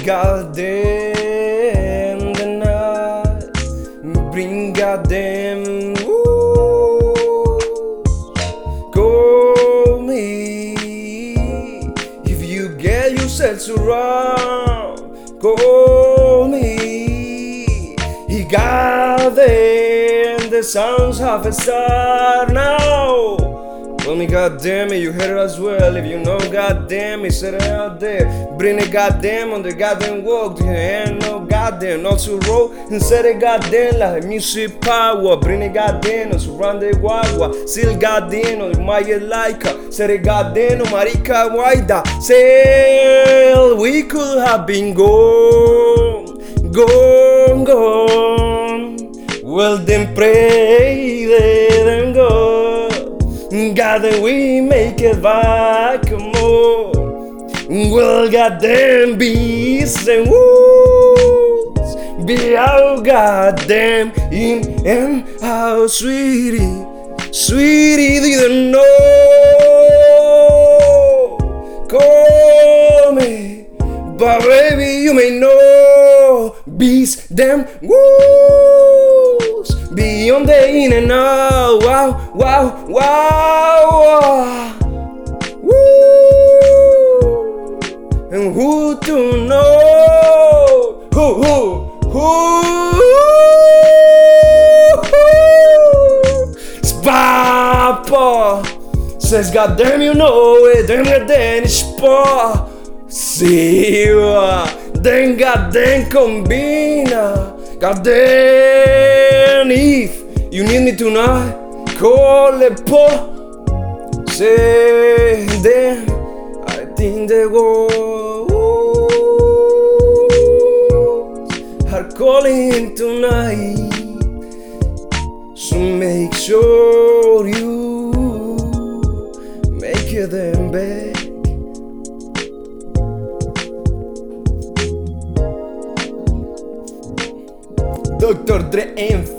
goddamn the night, bring goddamn call me if you get yourself around. Call me, he goddamn the sounds half a star now. Call me goddamn it, you heard it as well. If you know goddamn it, set it out there. Bring it goddamn on the goddamn walk. Do you hear no goddamn? Not to roll and set it goddamn like music power. Bring it goddamn on surround the guagua. Still goddamn on the Maya Laika. Set it goddamn on Marica Guaida. Say we could have been gone. Well then pray them go. God, that we make it back more. Well, goddamn beasts and wolves be out, goddamn in and out, sweetie. Sweetie, didn't know. Call me, but baby, you may know. Beasts, them wolves beyond the in and out. Wow, wow, wow. Woo. And who to know? Who? Spapa says, goddamn, you know it. Damn, goddamn, it's spa. Siva, then goddamn combina. Goddamn, if you need me tonight, call it po. Say then, I think the wolves are calling tonight. So make sure you make them back. Dr. Dre and